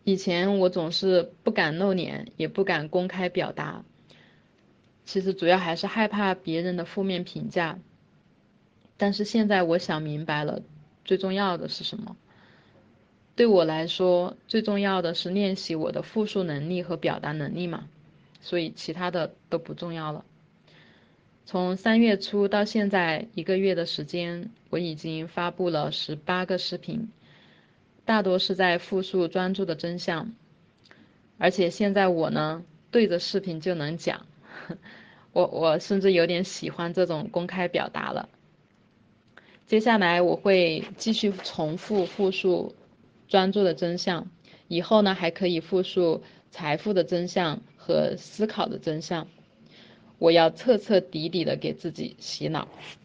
以前我总是不敢露脸，也不敢公开表达，其实主要还是害怕别人的负面评价。但是现在我想明白了，最重要的是什么？对我来说，最重要的是练习我的复述能力和表达能力嘛，所以其他的都不重要了。从3月初到现在1个月的时间，我已经发布了18个视频，大多是在复述专注的真相。而且现在我呢，对着视频就能讲，我甚至有点喜欢这种公开表达了。接下来我会继续重复复述专注的真相，以后呢还可以复述财富的真相和思考的真相。我要彻彻底底的给自己洗脑。